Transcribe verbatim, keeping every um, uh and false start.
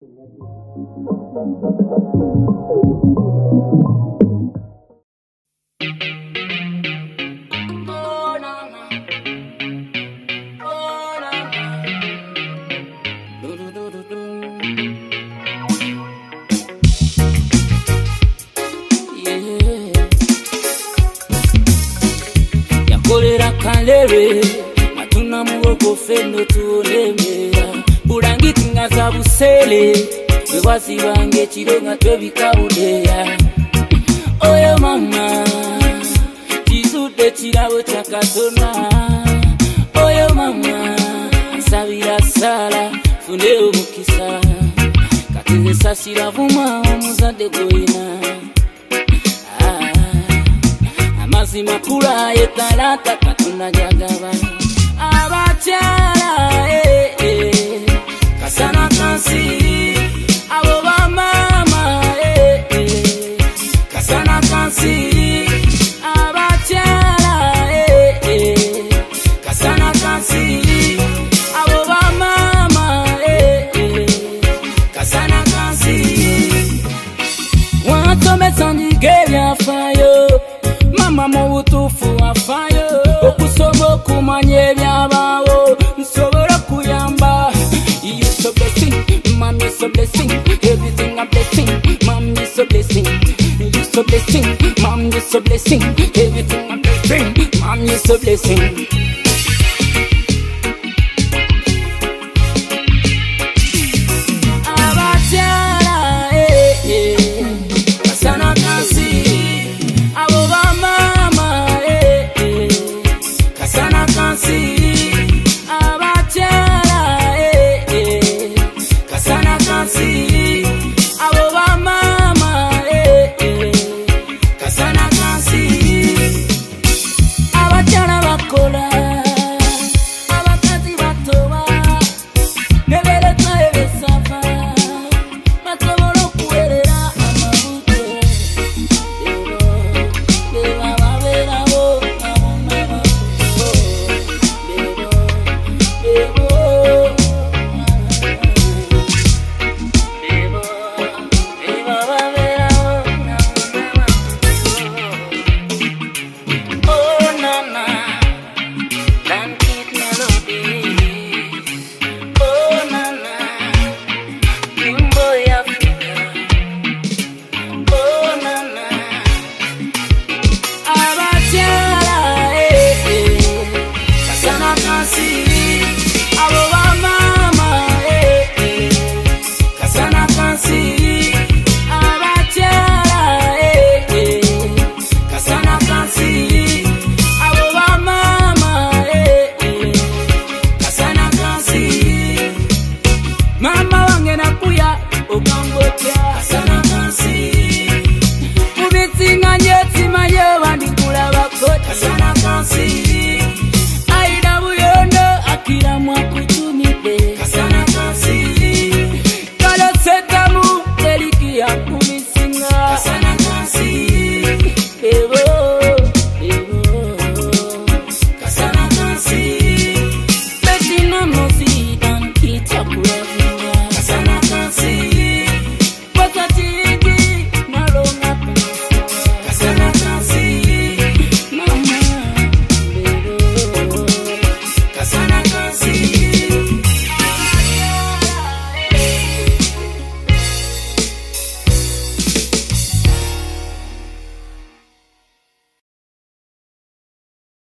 Matuna muoko feno tuonemera Burangi tingaza busele Wewazi wange chironga twebika udeya Oyo mama Chizude chirabo chakatona Oyo mama Nsabira sala Funeo mukisa Katize sasira vuma Omuzade goina Amazima kula yetalata katuna jagaba Abachala eh eh Kasana kansi Abo ba mama eh eh Kasana kansi Abachala eh eh Kasana kansi Abo ba mama eh eh Kasana kansi Wantome sandigeya fayo Mama moutufu afayo Okusobo kumanye byabawo Nsobora kuyamba You so blessing, mommy so blessing Everything a blessing, mommy so blessing You so blessing, mommy so blessing Everything a blessing, mommy so blessing Abatiara eh eh Kasana kansi Abachala eh eh Kasana kansi Abo ba mama eh eh Kasana kansi Abachala bakola Abakazi batoba Nebele taebe safa Matobolo kuerera amabuto Debo Deba babera bo Mama wange nakuya okangotia Kasana kansi